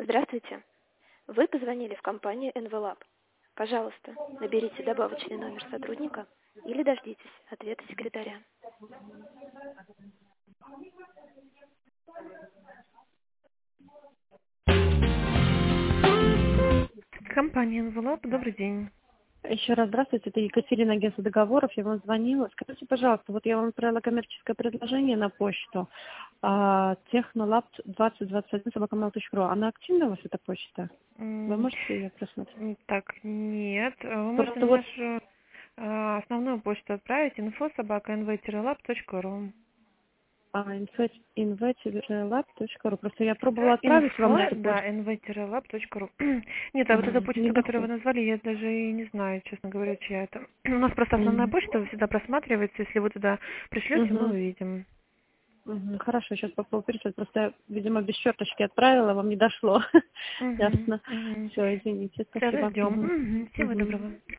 Здравствуйте. Вы позвонили в компанию Envelab. Пожалуйста, наберите добавочный номер сотрудника или дождитесь ответа секретаря. Компания Envelop, добрый день. Еще раз здравствуйте, это Екатерина, агентство договоров, я вам звонила. Скажите, пожалуйста, вот я вам отправила коммерческое предложение на почту, Технолаб 2021@mail.ru. Она активна у вас, эта почта? Вы можете ее просмотреть? Так, нет. Вы можете Просто на вот нашу основную почту отправить info@nv-lab.ru. invite.lab.ru. Просто я пробовала отправить вам на Info, эту да, почту. nv-lab.ru. Нет, а вот эта Не почта, которую доходит. вы назвали, я даже и не знаю, честно говоря, чья это. У нас просто основная Мгм. почта всегда просматривается. Если вы туда пришлете, мы Мгм. увидим. Хорошо, сейчас попробую переслать. Просто я, видимо, без черточки отправила, вам не дошло. Угу, Ясно. угу. Все, извините, Все, спасибо. ждем. Всего Мгм. доброго.